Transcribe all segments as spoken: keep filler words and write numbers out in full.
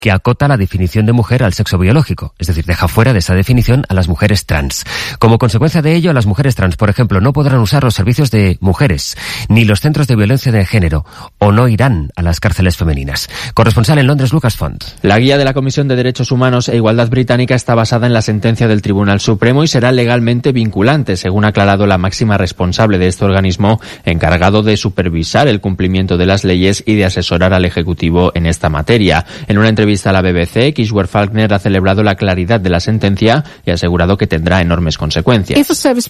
que acota la definición de mujer al sexo biológico, es decir, deja fuera de esa definición a las mujeres trans. Como consecuencia de ello, las mujeres trans, por ejemplo, no podrán usar los servicios de mujeres, ni los centros de violencia de género, o no irán a las cárceles femeninas. Corresponsal en Londres, Lucas Font. La guía de la Comisión de Derechos Humanos e Igualdad británica está basada en la sentencia del Tribunal Supremo y será legalmente vinculante, según ha aclarado la máxima responsable de este organismo, encargado de supervisar el cumplimiento de las leyes y de asesorar al Ejecutivo en esta materia. En una entrevista a la B B C, Kishore Falkner ha celebrado la claridad de la sentencia y ha asegurado que tendrá enormes consecuencias.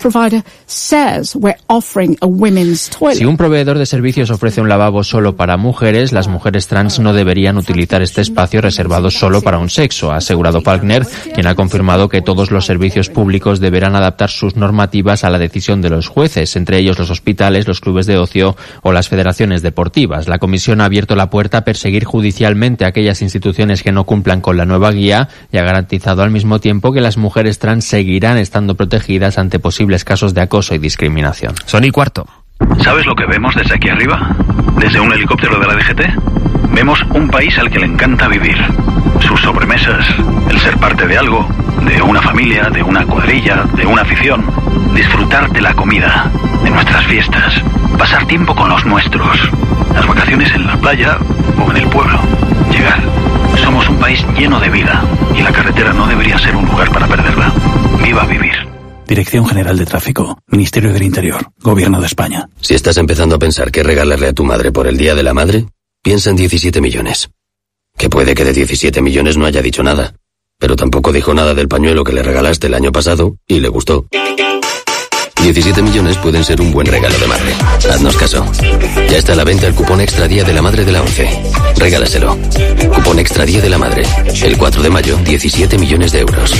Si un proveedor de servicios ofrece un lavabo solo para mujeres, las mujeres trans no deberían utilizar este espacio reservado solo para un sexo, ha asegurado Falkner, quien ha confirmado que todos los servicios públicos deberán adaptar sus normativas a la decisión de los jueces, entre ellos los hospitales, los clubes de ocio o las federaciones deportivas. La Comisión ha abierto la puerta a perseguir judicialmente a aquellas instituciones que no cumplan con la nueva guía y ha garantizado al mismo tiempo que las mujeres trans seguirán estando protegidas ante posibles casos de acoso y discriminación. Son y cuarto. ¿Sabes lo que vemos desde aquí arriba? Desde un helicóptero de la D G T. Vemos un país al que le encanta vivir. Sus sobremesas, el ser parte de algo, de una familia, de una cuadrilla, de una afición. Disfrutar de la comida, de nuestras fiestas, pasar tiempo con los nuestros, las vacaciones en la playa o en el pueblo. Llegar. Somos un país lleno de vida y la carretera no debería ser un lugar para perderla. Viva vivir. Dirección General de Tráfico, Ministerio del Interior, Gobierno de España. Si estás empezando a pensar qué regalarle a tu madre por el Día de la Madre, piensa en diecisiete millones. Que puede que de diecisiete millones no haya dicho nada, pero tampoco dijo nada del pañuelo que le regalaste el año pasado y le gustó. diecisiete millones pueden ser un buen regalo de madre. Haznos caso. Ya está a la venta el cupón Extra Día de la Madre de la ONCE. Regálaselo. Cupón Extra Día de la Madre. El cuatro de mayo, diecisiete millones de euros.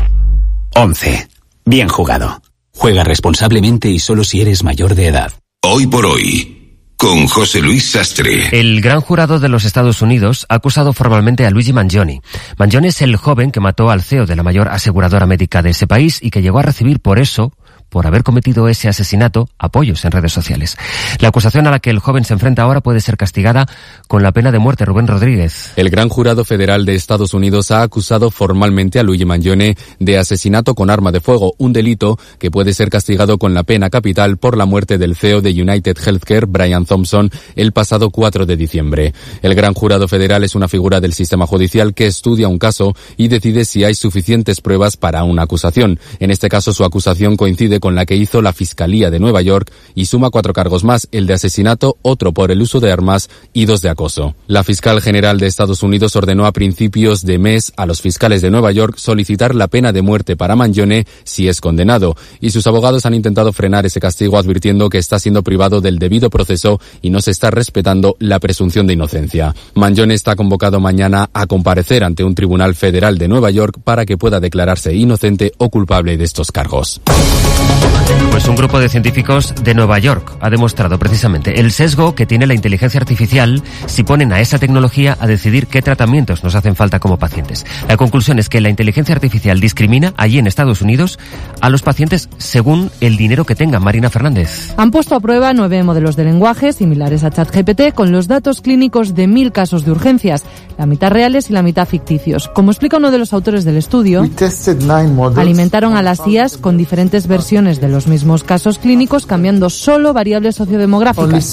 ONCE. Bien jugado. Juega responsablemente y solo si eres mayor de edad. Hoy por hoy, con José Luis Sastre. El gran jurado de los Estados Unidos ha acusado formalmente a Luigi Mangione. Mangione es el joven que mató al C E O de la mayor aseguradora médica de ese país y que llegó a recibir por eso, por haber cometido ese asesinato, apoyos en redes sociales. La acusación a la que el joven se enfrenta ahora puede ser castigada con la pena de muerte. Rubén Rodríguez. El Gran Jurado Federal de Estados Unidos ha acusado formalmente a Luigi Mangione de asesinato con arma de fuego, un delito que puede ser castigado con la pena capital por la muerte del C E O de United Healthcare, Brian Thompson, el pasado cuatro de diciembre. El Gran Jurado Federal es una figura del sistema judicial que estudia un caso y decide si hay suficientes pruebas para una acusación. En este caso, su acusación coincide con la que hizo la Fiscalía de Nueva York y suma cuatro cargos más, el de asesinato, otro por el uso de armas y dos de acoso. La fiscal general de Estados Unidos ordenó a principios de mes a los fiscales de Nueva York solicitar la pena de muerte para Mangione si es condenado, y sus abogados han intentado frenar ese castigo advirtiendo que está siendo privado del debido proceso y no se está respetando la presunción de inocencia. Mangione está convocado mañana a comparecer ante un tribunal federal de Nueva York para que pueda declararse inocente o culpable de estos cargos. Pues un grupo de científicos de Nueva York ha demostrado precisamente el sesgo que tiene la inteligencia artificial si ponen a esa tecnología a decidir qué tratamientos nos hacen falta como pacientes. La conclusión es que la inteligencia artificial discrimina allí en Estados Unidos a los pacientes según el dinero que tengan. Marina Fernández. Han puesto a prueba nueve modelos de lenguaje similares a ChatGPT con los datos clínicos de mil casos de urgencias, la mitad reales y la mitad ficticios. Como explica uno de los autores del estudio, alimentaron a las I As con diferentes versiones de los mismos casos clínicos, cambiando solo variables sociodemográficas.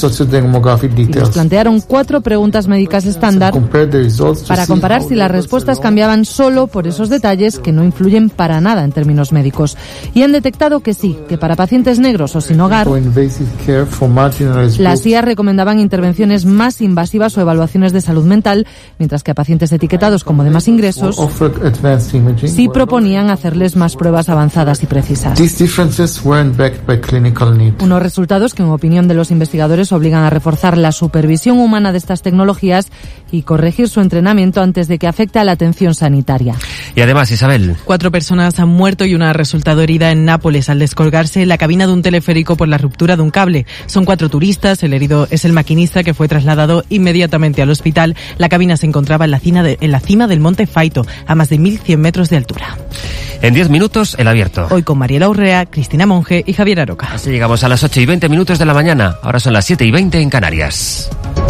Y les plantearon cuatro preguntas médicas estándar para comparar si las respuestas cambiaban solo por esos detalles que no influyen para nada en términos médicos. Y han detectado que sí, que para pacientes negros o sin hogar, las I A recomendaban intervenciones más invasivas o evaluaciones de salud mental, mientras que a pacientes etiquetados como de más ingresos sí proponían hacerles más pruebas avanzadas y precisas. Unos resultados que, en opinión de los investigadores, obligan a reforzar la supervisión humana de estas tecnologías y corregir su entrenamiento antes de que afecte a la atención sanitaria. Y además, Isabel. Cuatro personas han muerto y una ha resultado herida en Nápoles al descolgarse la cabina de un teleférico por la ruptura de un cable. Son cuatro turistas, el herido es el maquinista que fue trasladado inmediatamente al hospital. La cabina se encontraba en la cima, de, en la cima del Monte Faito, a más de mil cien metros de altura. En diez minutos, el abierto. Hoy con Mariela Urrea, Cristina Monge y Javier Aroca. Así llegamos a las ocho y veinte minutos de la mañana. Ahora son las siete y veinte en Canarias.